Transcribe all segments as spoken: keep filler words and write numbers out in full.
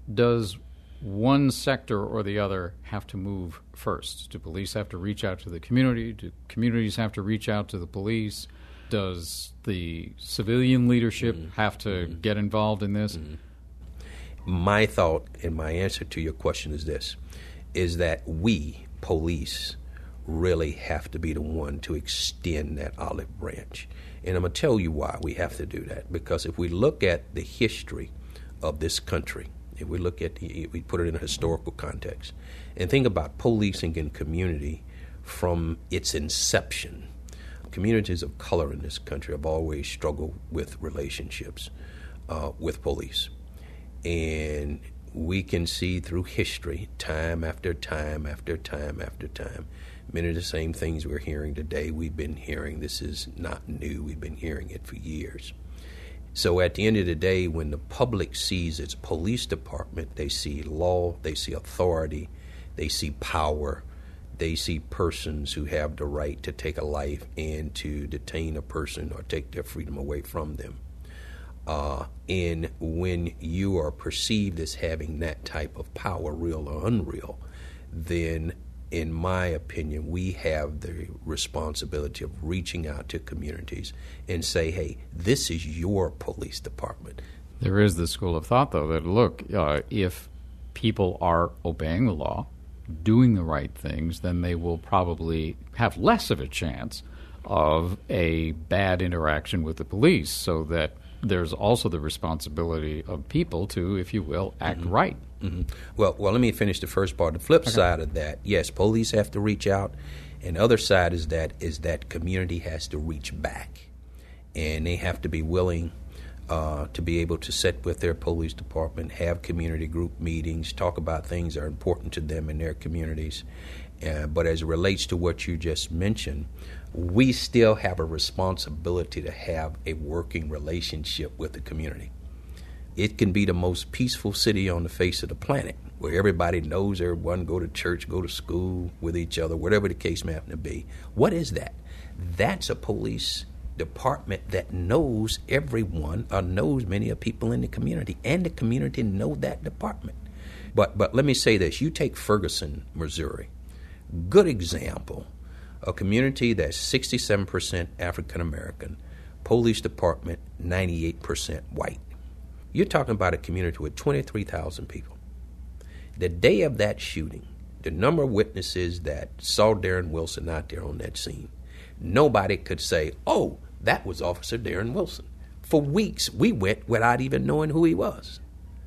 does one sector or the other have to move first? Do police have to reach out to the community? Do communities have to reach out to the police? Does the civilian leadership mm-hmm. have to mm-hmm. get involved in this? Mm-hmm. My thought and my answer to your question is this, is that we, police, really have to be the one to extend that olive branch. And I'm going to tell you why we have to do that. Because if we look at the history of this country, if we look at, the, we put it in a historical context, and think about policing in community from its inception. Communities of color in this country have always struggled with relationships uh, with police. And we can see through history, time after time after time after time, many of the same things we're hearing today, we've been hearing. This is not new. We've been hearing it for years. So at the end of the day, when the public sees its police department, they see law, they see authority, they see power, they see persons who have the right to take a life and to detain a person or take their freedom away from them. Uh, and when you are perceived as having that type of power, real or unreal, then in my opinion, we have the responsibility of reaching out to communities and say, hey, this is your police department. There is the school of thought, though, that, look, uh, if people are obeying the law, doing the right things, then they will probably have less of a chance of a bad interaction with the police, so that there's also the responsibility of people to, if you will, act mm-hmm. right. Mm-hmm. Well, well, let me finish the first part. The flip okay. side of that, yes, police have to reach out, and the other side is that is that community has to reach back, and they have to be willing uh, to be able to sit with their police department, have community group meetings, talk about things that are important to them in their communities. Uh, but as it relates to what you just mentioned, we still have a responsibility to have a working relationship with the community. It can be the most peaceful city on the face of the planet, where everybody knows everyone, go to church, go to school with each other, whatever the case may happen to be. What is that? That's a police department that knows everyone or knows many of people in the community, and the community know that department. But but let me say this. You take Ferguson, Missouri. Good example. A community that's sixty-seven percent African American, police department ninety-eight percent white. You're talking about a community with twenty-three thousand people. The day of that shooting, the number of witnesses that saw Darren Wilson out there on that scene, nobody could say, oh, that was Officer Darren Wilson. For weeks, we went without even knowing who he was.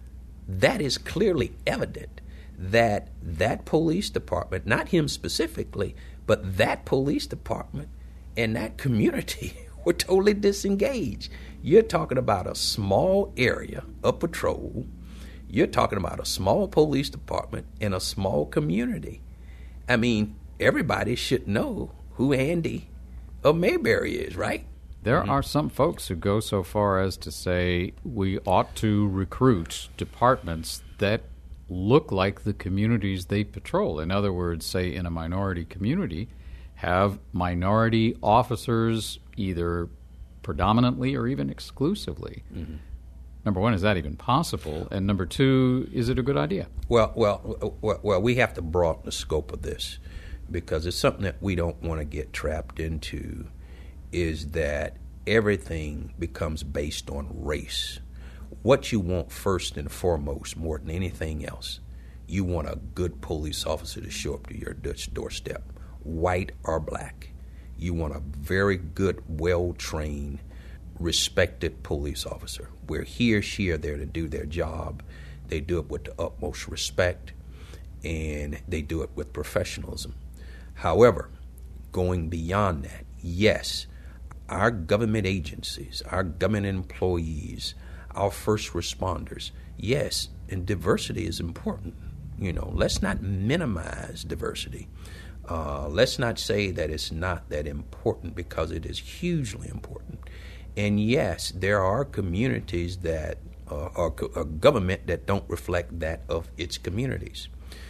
That is clearly evident that that police department, not him specifically, but that police department and that community were totally disengaged. You're talking about a small area of patrol. You're talking about a small police department in a small community. I mean, everybody should know who Andy of Mayberry is, right? There Mm-hmm. are some folks who go so far as to say we ought to recruit departments that look like the communities they patrol. In other words, say in a minority community, have minority officers either predominantly or even exclusively. Mm-hmm. Number one, is that even possible? And number two, is it a good idea? Well, well, well, well, we have to broaden the scope of this, because it's something that we don't want to get trapped into, is that everything becomes based on race. What you want first and foremost, more than anything else, you want a good police officer to show up to your doorstep, white or black. You want a very good, well-trained, respected police officer, where he or she are there to do their job. They do it with the utmost respect, and they do it with professionalism. However, going beyond that, yes, our government agencies, our government employees, our first responders, yes, and diversity is important. You know, let's not minimize diversity. Uh, let's not say that it's not that important, because it is hugely important. And yes, there are communities that uh, are a government that don't reflect that of its communities.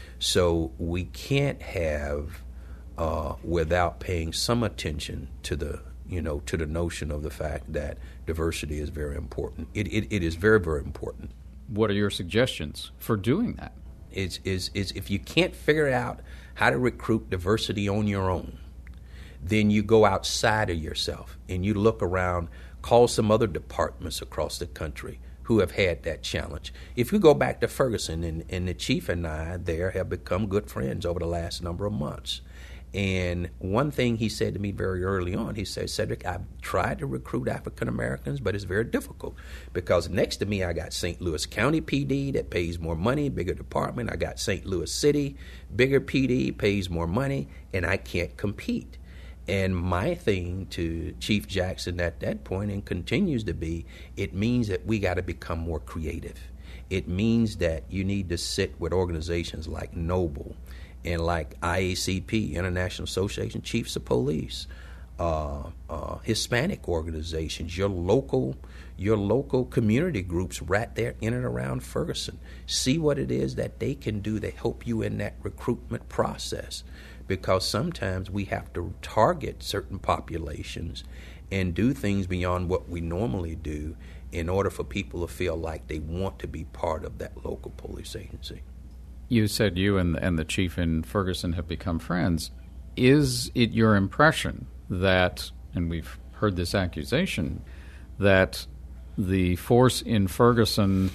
So we can't have, uh, without paying some attention to the you know, to the notion of the fact that diversity is very important. It, it, it is very, very important. what are your suggestions for doing that? Is, is, is if you can't figure out how to recruit diversity on your own, then you go outside of yourself and you look around, call some other departments across the country who have had that challenge. If you go back to Ferguson, and, and the chief and I there have become good friends over the last number of months. And one thing he said to me very early on, he said, Cedric, I've tried to recruit African Americans, but it's very difficult because next to me I got Saint Louis County P D that pays more money, bigger department. I got Saint Louis City, bigger P D, pays more money, and I can't compete. And my thing to Chief Jackson at that point, and continues to be, it means that we got to become more creative. It means that you need to sit with organizations like Noble and like I A C P, International Association of Chiefs of Police, uh, uh, Hispanic organizations, your local, your local community groups right there in and around Ferguson. See what it is that they can do to help you in that recruitment process. Because sometimes we have to target certain populations and do things beyond what we normally do in order for people to feel like they want to be part of that local police agency. You said you and, and the chief in Ferguson have become friends. Is it your impression that, and we've heard this accusation, that the force in Ferguson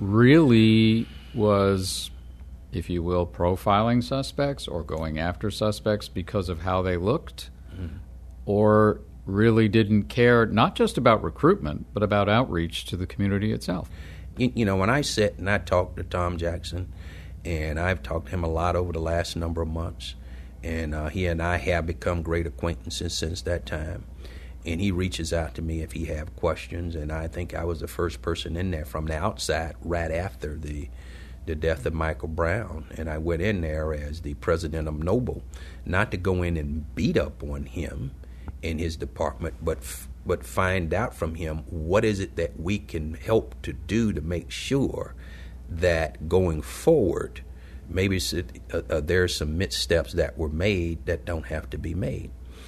really was, if you will, profiling suspects or going after suspects because of how they looked, mm-hmm. or really didn't care not just about recruitment but about outreach to the community itself? You, you know, when I sit and I talk to Tom Jackson, and I've talked to him a lot over the last number of months, and uh, he and I have become great acquaintances since that time. And he reaches out to me if he have questions, and I think I was the first person in there from the outside right after the the death of Michael Brown. And I went in there as the president of Noble, not to go in and beat up on him in his department, but f- but find out from him what is it that we can help to do to make sure that going forward, maybe uh, uh, there are some missteps that were made that don't have to be made.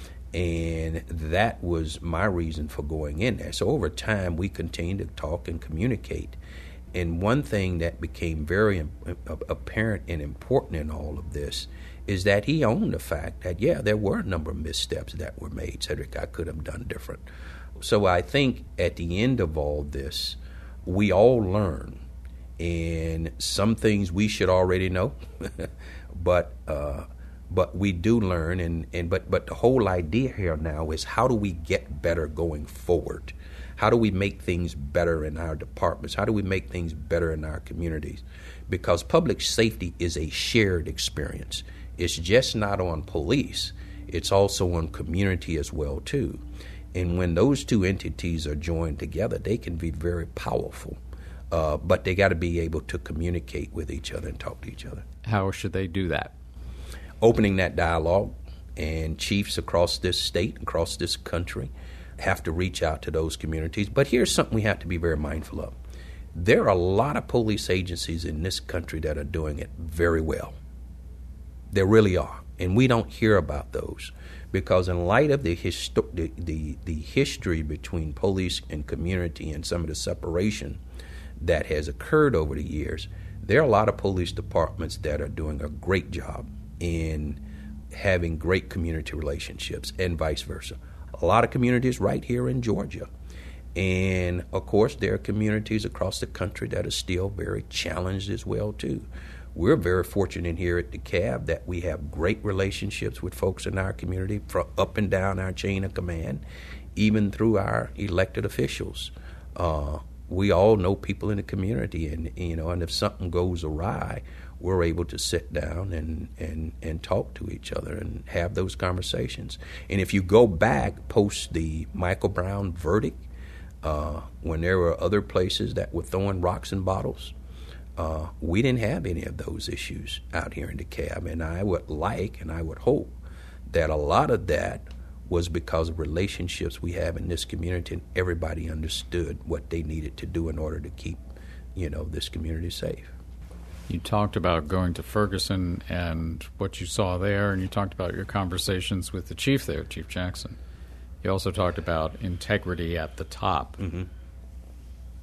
And that was my reason for going in there. So over time, we continued to talk and communicate. And one thing that became very apparent and important in all of this is that he owned the fact that, yeah, there were a number of missteps that were made. Cedric, I could have done different. So I think at the end of all this, we all learn. And some things we should already know, but uh, but we do learn. And, and but, but the whole idea here now is how do we get better going forward? How do we make things better in our departments? How do we make things better in our communities? Because public safety is a shared experience. It's just not on police. It's also on community as well, too. And when those two entities are joined together, they can be very powerful. Uh, but they got to be able to communicate with each other and talk to each other. How should they do that? Opening that dialogue, and chiefs across this state, across this country, have to reach out to those communities. But here's something we have to be very mindful of. There are a lot of police agencies in this country that are doing it very well. There really are. And we don't hear about those because in light of the, histo- the, the, the history between police and community and some of the separation that has occurred over the years, there are a lot of police departments that are doing a great job in having great community relationships and vice versa. A lot of communities right here in Georgia. And, of course, there are communities across the country that are still very challenged as well, too. We're very fortunate here at DeKalb that we have great relationships with folks in our community from up and down our chain of command, even through our elected officials. Uh, we all know people in the community, and you know, and if something goes awry, we're able to sit down and, and, and talk to each other and have those conversations. And if you go back post the Michael Brown verdict, uh, when there were other places that were throwing rocks and bottles, uh, we didn't have any of those issues out here in DeKalb. And I would like and I would hope that a lot of that was because of relationships we have in this community, and everybody understood what they needed to do in order to keep, you know, this community safe. You talked about going to Ferguson and what you saw there, and you talked about your conversations with the chief there, Chief Jackson. You also talked about integrity at the top. Mm-hmm.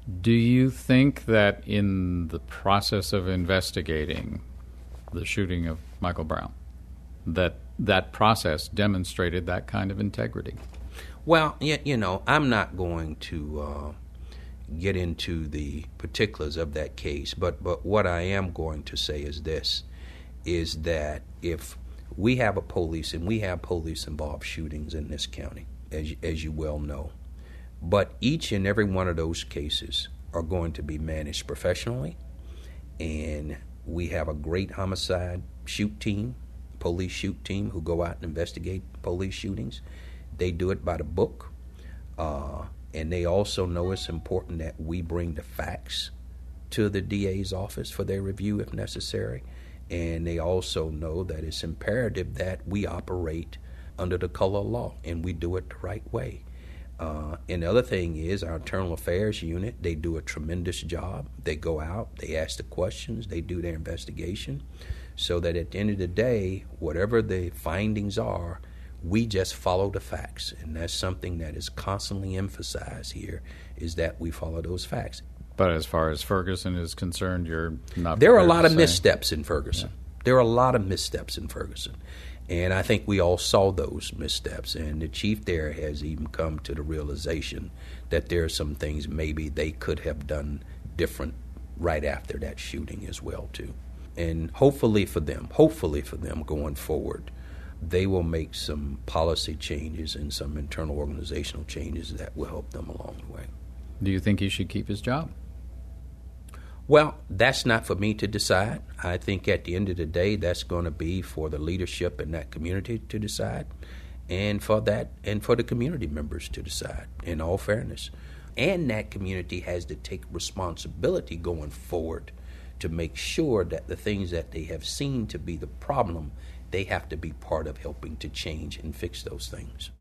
Do you think that in the process of investigating the shooting of Michael Brown, that that process demonstrated that kind of integrity? Well, you, you know, I'm not going to uh, get into the particulars of that case, but, but what I am going to say is this, is that if we have a police, and we have police-involved shootings in this county, as, as you well know, but each and every one of those cases are going to be managed professionally, and we have a great homicide shoot team, police shoot team, who go out and investigate police shootings. They do it by the book, uh, and they also know it's important that we bring the facts to the D A's office for their review if necessary, and they also know that it's imperative that we operate under the color of law, and we do it the right way. Uh, and the other thing is our internal affairs unit, they do a tremendous job. They go out, they ask the questions, they do their investigation, so that at the end of the day, whatever the findings are, we just follow the facts. And that's something that is constantly emphasized here, is that we follow those facts. But as far as Ferguson is concerned, you're not There are a lot to of say. missteps in Ferguson. Yeah. There are a lot of missteps in Ferguson. And I think we all saw those missteps. And the chief there has even come to the realization that there are some things maybe they could have done different right after that shooting as well, too. And hopefully for them, hopefully for them going forward, they will make some policy changes and some internal organizational changes that will help them along the way. Do you think he should keep his job? Well, that's not for me to decide. I think at the end of the day, that's going to be for the leadership in that community to decide, and for that, and for the community members to decide, in all fairness. And that community has to take responsibility going forward to make sure that the things that they have seen to be the problem, they have to be part of helping to change and fix those things.